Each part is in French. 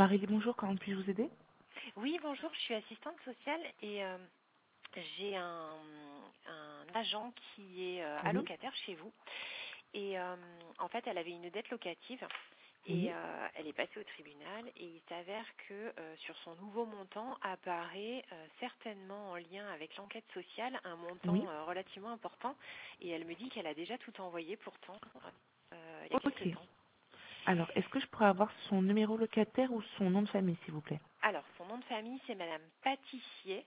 Marie, bonjour, comment puis-je vous aider? Oui, bonjour, je suis assistante sociale et j'ai un agent qui est Oui, allocataire chez vous. Et en fait, elle avait une dette locative et oui, elle est passée au tribunal et il s'avère que sur son nouveau montant apparaît certainement en lien avec l'enquête sociale un montant oui. relativement important et elle me dit qu'elle a déjà tout envoyé pourtant il y a Ok. quelques temps. Alors, est-ce que je pourrais avoir son numéro locataire ou son nom de famille, s'il vous plaît? Alors, son nom de famille, c'est Madame Patissier,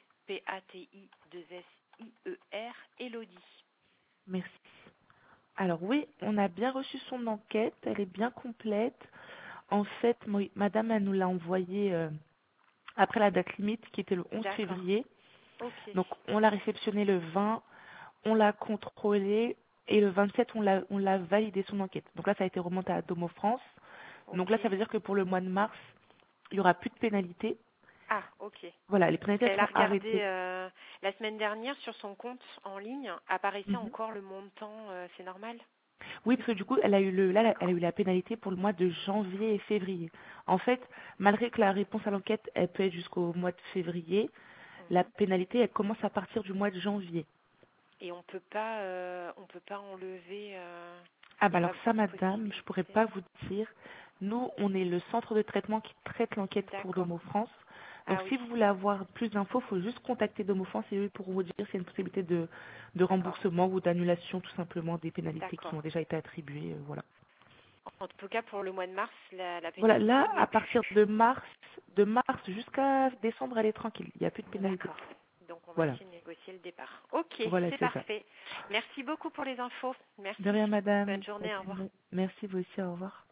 Patiier, Élodie. Merci. Alors oui, on a bien reçu son enquête, elle est bien complète. En fait, madame, elle nous l'a envoyée après la date limite, qui était le 11 D'accord. février. Ok. Donc, on l'a réceptionnée le 20, on l'a contrôlée, et le 27, on l'a validé son enquête. Donc là, ça a été remonté à Domo France. Donc là, Ok. ça veut dire que pour le mois de mars, il n'y aura plus de pénalité. Ah, ok. Voilà, les Parce pénalités qu'elle a seront regardé arrêtées. la semaine dernière sur son compte en ligne, apparaissait Mhm. encore le montant, c'est normal? Oui, parce que du coup, elle a eu elle a D'accord. eu la pénalité pour le mois de janvier et février. En fait, malgré que la réponse à l'enquête, elle peut être jusqu'au mois de février, la Mhm. pénalité, elle commence à partir du mois de janvier. Et on peut pas enlever, Ah il n'y bah a alors pas ça, madame, je pourrais possibilité. pas vous dire. Nous, on est le centre de traitement qui traite l'enquête pour D'accord. Domo France. Donc Ah oui. si vous voulez avoir plus d'infos, il faut juste contacter Domo France et eux pourront vous dire s'il y a une possibilité de D'accord. remboursement ou d'annulation tout simplement des pénalités qui D'accord. ont déjà été attribuées. Voilà. En tout cas, pour le mois de mars, la Voilà, pénalité là, n'y à est partir plus. de mars jusqu'à décembre, elle est tranquille. Il n'y a plus de pénalité. D'accord. Donc, on va Voilà. essayer de négocier le départ. Ok, Voilà, c'est c'est ça. parfait. Merci beaucoup pour les infos. De Merci. rien, madame. Bonne journée. Passez Au revoir. Merci, vous aussi. Au revoir.